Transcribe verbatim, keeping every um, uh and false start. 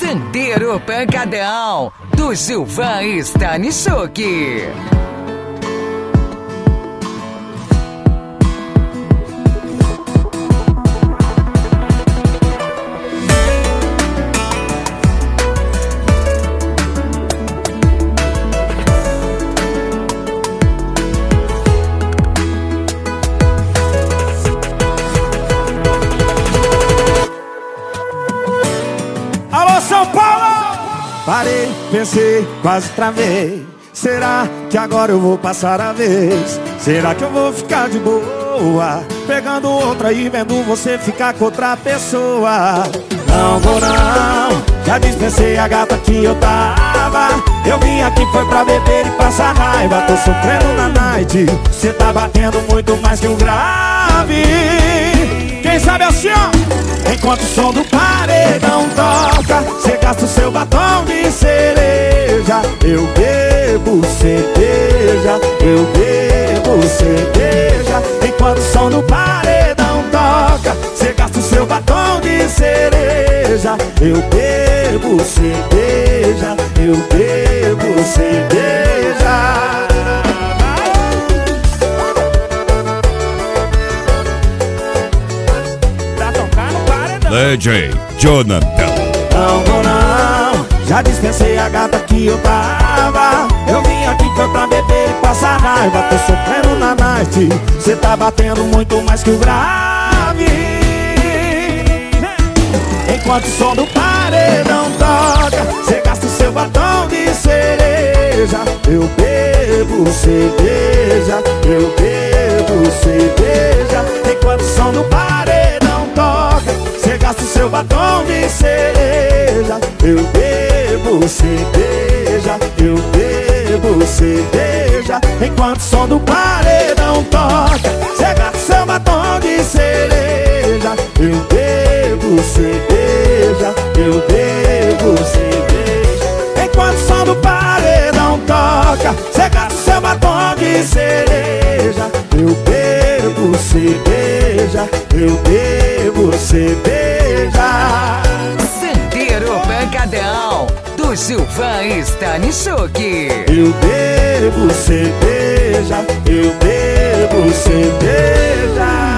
Sandeiro Pancadão, do Gilvan Stanichuk. São Paulo! Parei, pensei, quase travei. Será que agora eu vou passar a vez? Será que eu vou ficar de boa pegando outra e vendo você ficar com outra pessoa? Não vou não, já dispensei a gata que eu tava. Eu vim aqui foi pra beber e passar raiva. Tô sofrendo na night, cê tá batendo muito mais que o grave. Quem sabe assim, ó. Enquanto o som do paredão toca, cê gasta o seu batom de cereja. Eu bebo cerveja, eu bebo cerveja. Enquanto o som do paredão toca, cê gasta o seu batom de cereja. Eu bebo cerveja, eu bebo cerveja. D J Jonathan. Não vou não, já dispensei a gata que eu tava. Eu vim aqui foi pra beber e passar raiva. Tô sofrendo na night, cê tá batendo muito mais que o grave. Enquanto o som do paredão toca, cê gasta o seu batom de cereja. Eu bebo cerveja, eu bebo cerveja. Enquanto o som do paredão toca, cê gasta o seu batom de cereja. Eu bebo cerveja, eu bebo cerveja. Enquanto o som do paredão toca, cê gasta o seu batom de cereja. Eu bebo cerveja, eu bebo cerveja. Enquanto o som do paredão toca, cê gasta o seu batom de cereja. Eu bebo cerveja, eu bebo cerveja. Sandeiro Pancadão, do Gilvan Stanichuk. Eu bebo cerveja, eu bebo cerveja.